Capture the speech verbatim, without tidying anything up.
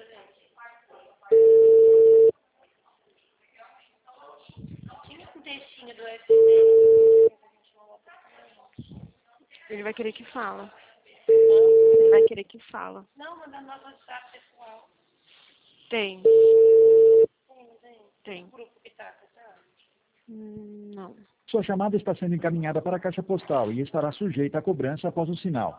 Tinha um textinho do F D. Ele vai querer que fala. Ele vai querer que fala. Não, mandando no WhatsApp pessoal. Tem. Tem, tem. Tem. O grupo que tá, tá? Hum, não. Sua chamada está sendo encaminhada para a caixa postal e estará sujeita à cobrança após o sinal.